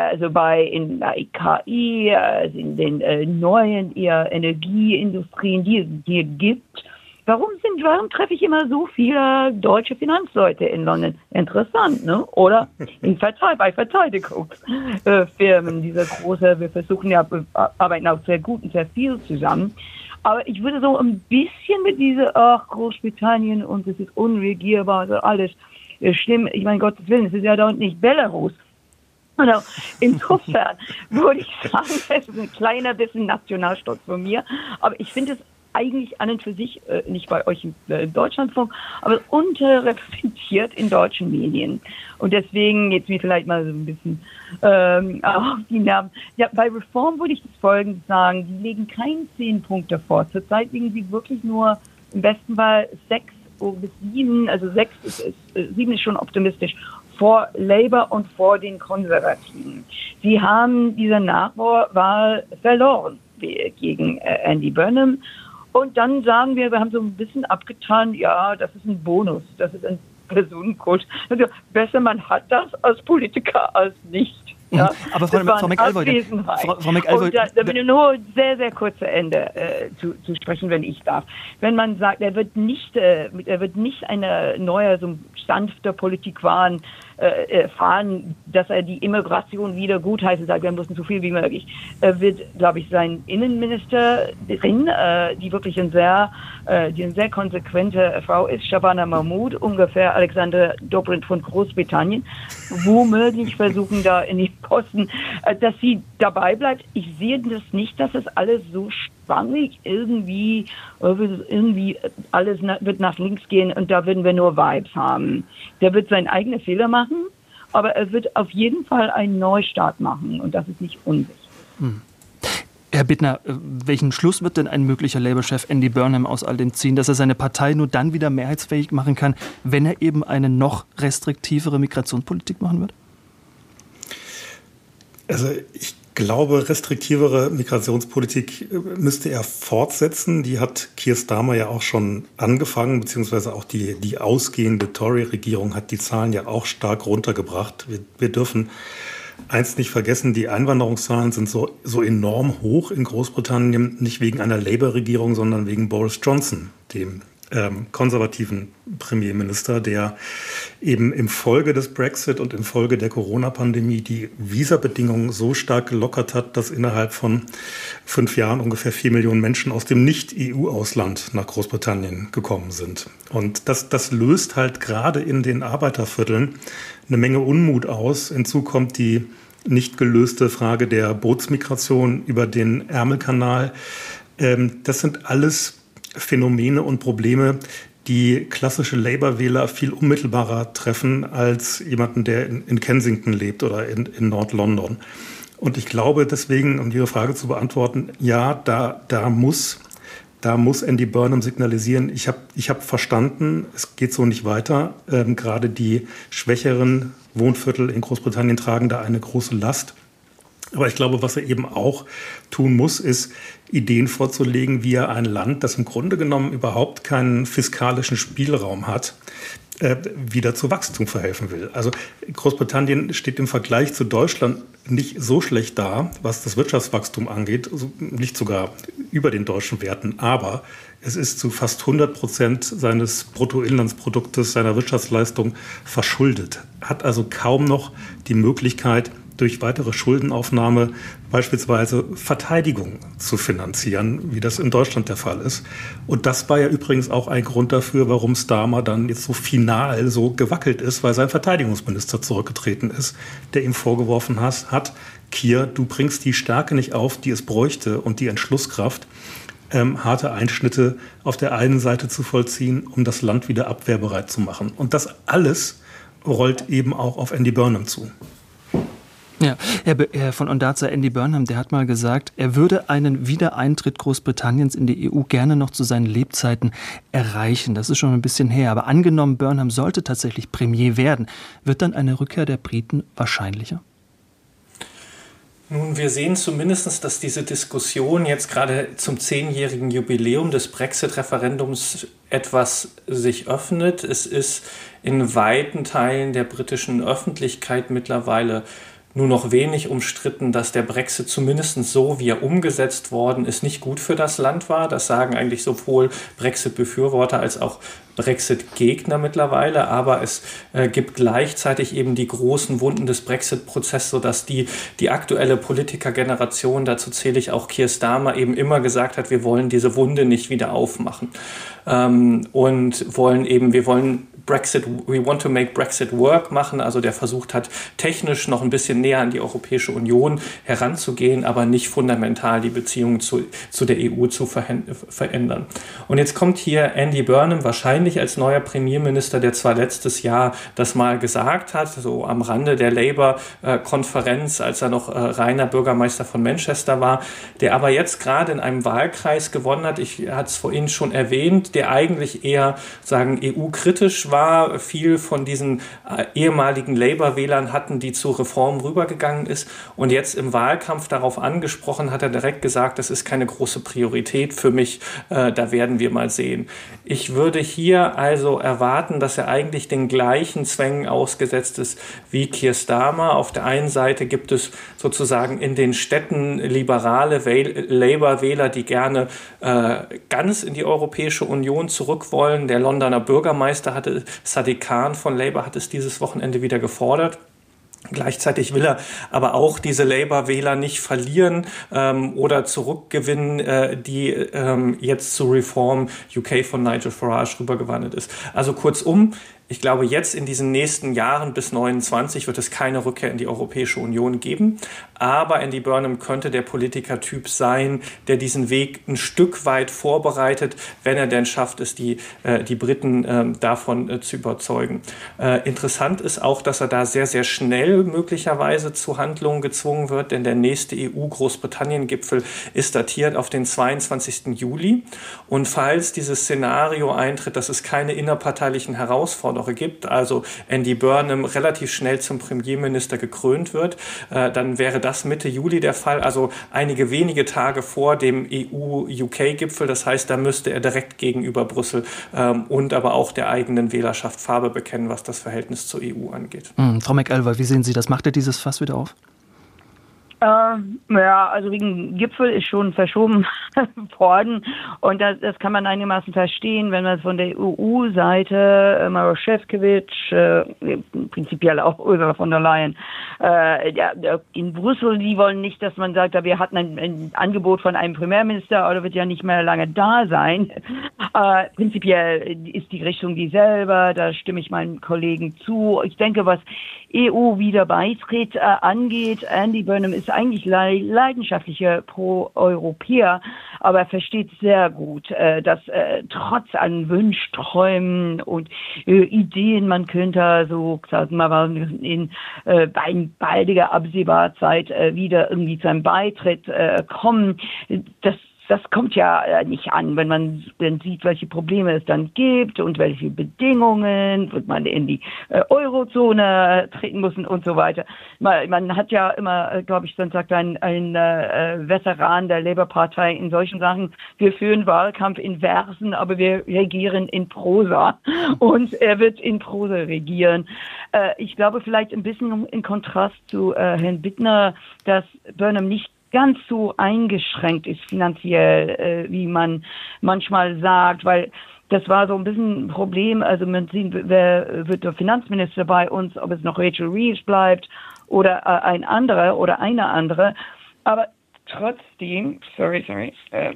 Speaker 4: in der KI, in den neuen Energieindustrien, die es hier gibt. Warum treffe ich immer so viele deutsche Finanzleute in London? Interessant, ne? Oder bei Verteidigungsfirmen, diese große, wir versuchen ja, arbeiten auch sehr gut und sehr viel zusammen. Aber ich würde so ein bisschen mit dieser, Großbritannien und es ist unregierbar, also alles schlimm. Ich meine, Gottes Willen, es ist ja dort nicht Belarus. Also insofern würde ich sagen, es ist ein kleiner bisschen Nationalstolz von mir. Aber ich finde es eigentlich an und für sich, nicht bei euch im Deutschlandfunk, aber unterrepräsentiert in deutschen Medien. Und deswegen jetzt mir vielleicht mal so ein bisschen auf die Nerven. Ja, bei Reform würde ich das Folgendes sagen, die legen keine 10 Punkte vor. Zurzeit liegen sie wirklich nur im besten Fall 6 bis 7, also 7 ist schon optimistisch, vor Labour und vor den Konservativen. Sie haben diese Nachwahl verloren gegen Andy Burnham. Und dann sagen wir haben so ein bisschen abgetan, ja, das ist ein Bonus, das ist ein Personenkult. Also besser man hat das als Politiker als nicht. Ja?
Speaker 2: Aber Frau McElroy,
Speaker 4: da will ich nur sehr, sehr kurz zu Ende zu sprechen, wenn ich darf. Wenn man sagt, er wird nicht eine neue, so sanfte Politik fahren, dass er die Immigration wieder gutheißen sagt, wir müssen so viel wie möglich. Er wird, glaube ich, sein Innenministerin, die wirklich eine sehr konsequente Frau ist, Shabana Mahmood, ungefähr Alexander Dobrindt von Großbritannien, womöglich versuchen da in die Posten, dass sie dabei bleibt. Ich sehe das nicht, dass es alles so schwammig irgendwie alles wird nach links gehen und da würden wir nur Vibes haben. Der wird seinen eigenen Fehler machen, aber er wird auf jeden Fall einen Neustart machen und das ist nicht unsicher.
Speaker 2: Herr Bittner, welchen Schluss wird denn ein möglicher Labour-Chef Andy Burnham aus all dem ziehen, dass er seine Partei nur dann wieder mehrheitsfähig machen kann, wenn er eben eine noch restriktivere Migrationspolitik machen wird?
Speaker 3: Also ich glaube, restriktivere Migrationspolitik müsste er fortsetzen. Die hat Keir Starmer ja auch schon angefangen, beziehungsweise auch die ausgehende Tory-Regierung hat die Zahlen ja auch stark runtergebracht. Wir dürfen eins nicht vergessen, die Einwanderungszahlen sind so enorm hoch in Großbritannien, nicht wegen einer Labour-Regierung, sondern wegen Boris Johnson, dem konservativen Premierminister, der eben im Folge des Brexit und im Folge der Corona-Pandemie die Visabedingungen so stark gelockert hat, dass innerhalb von 5 Jahren ungefähr 4 Millionen Menschen aus dem Nicht-EU-Ausland nach Großbritannien gekommen sind. Und das löst halt gerade in den Arbeitervierteln eine Menge Unmut aus. Hinzu kommt die nicht gelöste Frage der Bootsmigration über den Ärmelkanal. Das sind alles Phänomene und Probleme, die klassische Labour-Wähler viel unmittelbarer treffen als jemanden, der in Kensington lebt oder in Nord-London. Und ich glaube deswegen, um Ihre Frage zu beantworten, ja, da muss Andy Burnham signalisieren, ich hab verstanden, es geht so nicht weiter. Gerade die schwächeren Wohnviertel in Großbritannien tragen da eine große Last. Aber ich glaube, was er eben auch tun muss, ist Ideen vorzulegen, wie er ein Land, das im Grunde genommen überhaupt keinen fiskalischen Spielraum hat, wieder zu Wachstum verhelfen will. Also Großbritannien steht im Vergleich zu Deutschland nicht so schlecht da, was das Wirtschaftswachstum angeht, liegt sogar über den deutschen Werten, aber es ist zu fast 100% seines Bruttoinlandsproduktes, seiner Wirtschaftsleistung verschuldet, hat also kaum noch die Möglichkeit, durch weitere Schuldenaufnahme beispielsweise Verteidigung zu finanzieren, wie das in Deutschland der Fall ist. Und das war ja übrigens auch ein Grund dafür, warum Starmer dann jetzt so final so gewackelt ist, weil sein Verteidigungsminister zurückgetreten ist, der ihm vorgeworfen hat, Keir, du bringst die Stärke nicht auf, die es bräuchte und die Entschlusskraft, harte Einschnitte auf der einen Seite zu vollziehen, um das Land wieder abwehrbereit zu machen. Und das alles rollt eben auch auf Andy Burnham zu.
Speaker 2: Ja, Herr von Ondarza, Andy Burnham, der hat mal gesagt, er würde einen Wiedereintritt Großbritanniens in die EU gerne noch zu seinen Lebzeiten erreichen. Das ist schon ein bisschen her. Aber angenommen, Burnham sollte tatsächlich Premier werden, wird dann eine Rückkehr der Briten wahrscheinlicher?
Speaker 5: Nun, wir sehen zumindest, dass diese Diskussion jetzt gerade zum 10-jährigen Jubiläum des Brexit-Referendums etwas sich öffnet. Es ist in weiten Teilen der britischen Öffentlichkeit mittlerweile nur noch wenig umstritten, dass der Brexit zumindest so, wie er umgesetzt worden ist, nicht gut für das Land war. Das sagen eigentlich sowohl Brexit-Befürworter als auch Brexit-Gegner mittlerweile, aber es gibt gleichzeitig eben die großen Wunden des Brexit-Prozesses, sodass die aktuelle Politikergeneration, dazu zähle ich auch Keir Starmer, eben immer gesagt hat, wir wollen diese Wunde nicht wieder aufmachen und wir wollen Brexit, we want to make Brexit work machen, also der versucht hat, technisch noch ein bisschen näher an die Europäische Union heranzugehen, aber nicht fundamental die Beziehungen zu der EU zu verändern. Und jetzt kommt hier Andy Burnham, wahrscheinlich als neuer Premierminister, der zwar letztes Jahr das mal gesagt hat, so am Rande der Labour-Konferenz, als er noch reiner Bürgermeister von Manchester war, der aber jetzt gerade in einem Wahlkreis gewonnen hat, ich hatte es vorhin schon erwähnt, der eigentlich eher, sagen, EU-kritisch war, viel von diesen ehemaligen Labour-Wählern hatten, die zu Reformen rübergegangen ist. Und jetzt im Wahlkampf darauf angesprochen, hat er direkt gesagt, das ist keine große Priorität für mich, da werden wir mal sehen. Ich würde hier also erwarten, dass er eigentlich den gleichen Zwängen ausgesetzt ist wie Keir Starmer. Auf der einen Seite gibt es sozusagen in den Städten liberale Labour-Wähler, die gerne ganz in die Europäische Union zurück wollen. Der Londoner Bürgermeister Sadiq Khan von Labour hat es dieses Wochenende wieder gefordert. Gleichzeitig will er aber auch diese Labour-Wähler nicht verlieren oder zurückgewinnen, die jetzt zu Reform UK von Nigel Farage rübergewandert ist. Also kurzum, ich glaube, jetzt in diesen nächsten Jahren bis 29 wird es keine Rückkehr in die Europäische Union geben. Aber Andy Burnham könnte der Politikertyp sein, der diesen Weg ein Stück weit vorbereitet, wenn er denn schafft, es die Briten davon zu überzeugen. Interessant ist auch, dass er da sehr, sehr schnell möglicherweise zu Handlungen gezwungen wird, denn der nächste EU-Großbritannien-Gipfel ist datiert auf den 22. Juli. Und falls dieses Szenario eintritt, dass es keine innerparteilichen Herausforderungen gibt, also Andy Burnham relativ schnell zum Premierminister gekrönt wird, dann wäre das Mitte Juli der Fall, also einige wenige Tage vor dem EU-UK-Gipfel. Das heißt, da müsste er direkt gegenüber Brüssel und aber auch der eigenen Wählerschaft Farbe bekennen, was das Verhältnis zur EU angeht.
Speaker 2: Frau McElroy, wie sehen Sie das? Macht er dieses Fass wieder auf?
Speaker 4: Also wegen Gipfel ist schon verschoben worden und das kann man einigermaßen verstehen, wenn man von der EU-Seite Maroš Šefčovič, prinzipiell auch Ursula von der Leyen, in Brüssel, die wollen nicht, dass man sagt, wir hatten ein Angebot von einem Premierminister, aber der wird ja nicht mehr lange da sein. Prinzipiell ist die Richtung dieselbe, da stimme ich meinen Kollegen zu. Ich denke, was EU-Wiederbeitritt angeht, Andy Burnham ist ist eigentlich leidenschaftlicher Pro-Europäer, aber er versteht sehr gut, dass trotz an Wünschträumen und Ideen, man könnte so, sagen wir mal, in baldiger absehbarer Zeit wieder irgendwie zu einem Beitritt kommen. Das kommt ja nicht an, wenn man dann sieht, welche Probleme es dann gibt und welche Bedingungen, wird man in die Eurozone treten müssen und so weiter. Man hat ja immer, glaube ich, dann sagt ein Veteran der Labour-Partei in solchen Sachen, wir führen Wahlkampf in Versen, aber wir regieren in Prosa. Und er wird in Prosa regieren. Ich glaube vielleicht ein bisschen in Kontrast zu Herrn Bittner, dass Burnham nicht ganz so eingeschränkt ist finanziell, wie man manchmal sagt, weil das war so ein bisschen ein Problem. Also man sieht, wer wird der Finanzminister bei uns, ob es noch Rachel Reeves bleibt oder ein anderer oder eine andere. Aber trotzdem, sorry.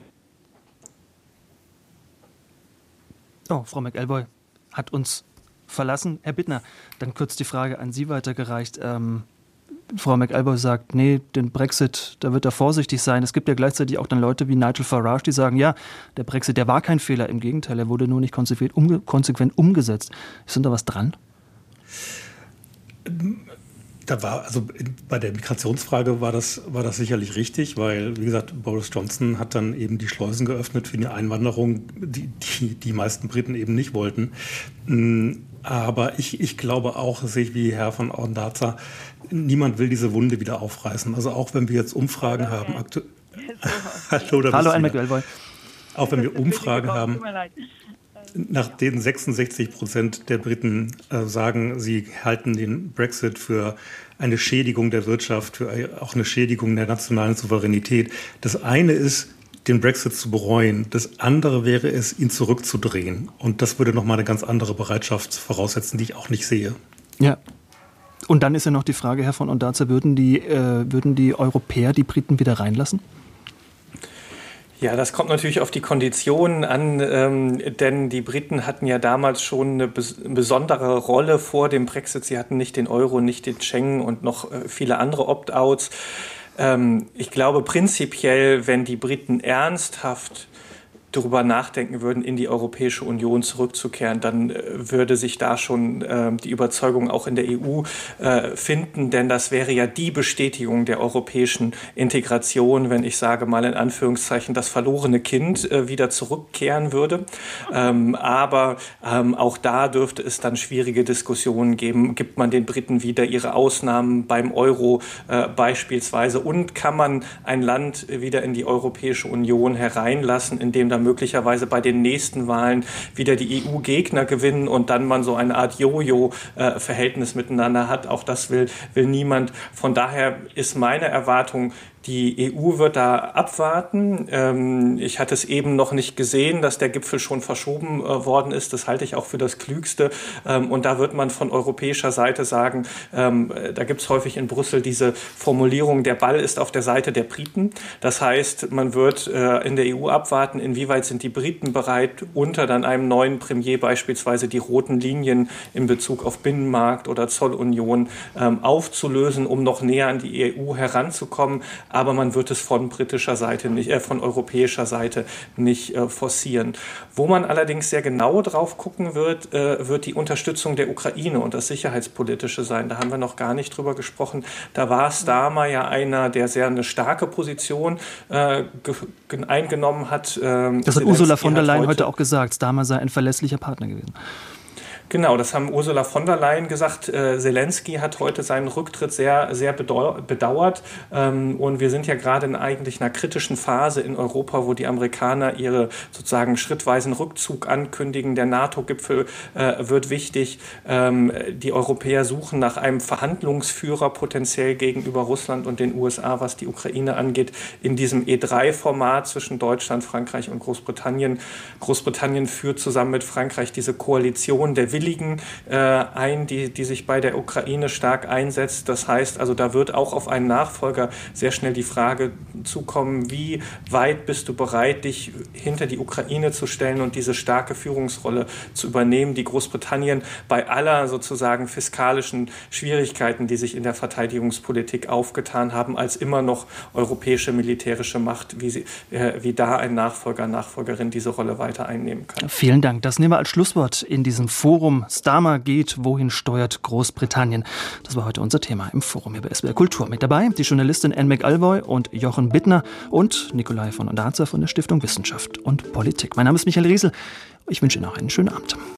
Speaker 2: Frau McElboy hat uns verlassen. Herr Bittner, dann kurz die Frage an Sie weitergereicht. Frau McElboy sagt, nee, den Brexit, da wird er vorsichtig sein. Es gibt ja gleichzeitig auch dann Leute wie Nigel Farage, die sagen, ja, der Brexit, der war kein Fehler, im Gegenteil, er wurde nur nicht konsequent umgesetzt. Ist da was dran?
Speaker 3: Bei der Migrationsfrage war das sicherlich richtig, weil, wie gesagt, Boris Johnson hat dann eben die Schleusen geöffnet für eine Einwanderung, die meisten Briten eben nicht wollten. Aber ich glaube auch, das sehe ich wie Herr von Orndaza, niemand will diese Wunde wieder aufreißen. Also auch wenn wir jetzt Umfragen haben.
Speaker 2: Hallo, Anne McElboy.
Speaker 3: Auch wenn wir Umfragen haben, nach denen 66% der Briten sagen, sie halten den Brexit für eine Schädigung der Wirtschaft, für auch eine Schädigung der nationalen Souveränität. Das eine ist, den Brexit zu bereuen. Das andere wäre es, ihn zurückzudrehen. Und das würde nochmal eine ganz andere Bereitschaft voraussetzen, die ich auch nicht sehe.
Speaker 2: Ja. Und dann ist ja noch die Frage, Herr von Ondarza, würden die Europäer die Briten wieder reinlassen?
Speaker 5: Ja, das kommt natürlich auf die Konditionen an, denn die Briten hatten ja damals schon eine besondere Rolle vor dem Brexit. Sie hatten nicht den Euro, nicht den Schengen und noch viele andere Opt-outs. Ich glaube prinzipiell, wenn die Briten ernsthaft darüber nachdenken würden, in die Europäische Union zurückzukehren, dann würde sich da schon die Überzeugung auch in der EU finden, denn das wäre ja die Bestätigung der europäischen Integration, wenn ich sage mal in Anführungszeichen das verlorene Kind wieder zurückkehren würde. Aber auch da dürfte es dann schwierige Diskussionen geben. Gibt man den Briten wieder ihre Ausnahmen beim Euro beispielsweise und kann man ein Land wieder in die Europäische Union hereinlassen, indem dann möglicherweise bei den nächsten Wahlen wieder die EU-Gegner gewinnen und dann man so eine Art Jojo-Verhältnis miteinander hat. Auch das will niemand. Von daher ist meine Erwartung, die EU wird da abwarten. Ich hatte es eben noch nicht gesehen, dass der Gipfel schon verschoben worden ist. Das halte ich auch für das Klügste. Und da wird man von europäischer Seite sagen, da gibt es häufig in Brüssel diese Formulierung, der Ball ist auf der Seite der Briten. Das heißt, man wird in der EU abwarten, inwieweit sind die Briten bereit, unter dann einem neuen Premier beispielsweise die roten Linien in Bezug auf Binnenmarkt oder Zollunion aufzulösen, um noch näher an die EU heranzukommen. Aber man wird es von britischer Seite nicht, von europäischer Seite nicht forcieren. Wo man allerdings sehr genau drauf gucken wird, wird die Unterstützung der Ukraine und das Sicherheitspolitische sein. Da haben wir noch gar nicht drüber gesprochen. Da war Starmer ja einer, der sehr eine starke Position eingenommen hat.
Speaker 2: Das hat Ursula von der Leyen heute auch gesagt. Starmer sei ein verlässlicher Partner gewesen.
Speaker 5: Genau, das haben Ursula von der Leyen gesagt. Zelensky hat heute seinen Rücktritt sehr, sehr bedauert. Und wir sind ja gerade in eigentlich einer kritischen Phase in Europa, wo die Amerikaner ihre sozusagen schrittweisen Rückzug ankündigen. Der NATO-Gipfel wird wichtig. Die Europäer suchen nach einem Verhandlungsführer potenziell gegenüber Russland und den USA, was die Ukraine angeht, in diesem E3-Format zwischen Deutschland, Frankreich und Großbritannien. Großbritannien führt zusammen mit Frankreich diese Koalition der Willigen die sich bei der Ukraine stark einsetzt. Das heißt, also da wird auch auf einen Nachfolger sehr schnell die Frage zukommen, wie weit bist du bereit, dich hinter die Ukraine zu stellen und diese starke Führungsrolle zu übernehmen, die Großbritannien bei aller sozusagen fiskalischen Schwierigkeiten, die sich in der Verteidigungspolitik aufgetan haben, als immer noch europäische militärische Macht, wie da ein Nachfolger, Nachfolgerin diese Rolle weiter einnehmen kann.
Speaker 2: Vielen Dank. Das nehmen wir als Schlusswort in diesem Forum. Starmer geht, wohin steuert Großbritannien? Das war heute unser Thema im Forum hier bei SWR Kultur. Mit dabei die Journalistin Anne McAlvoy und Jochen Bittner und Nikolai von Ondarza von der Stiftung Wissenschaft und Politik. Mein Name ist Michael Riesel. Ich wünsche Ihnen noch einen schönen Abend.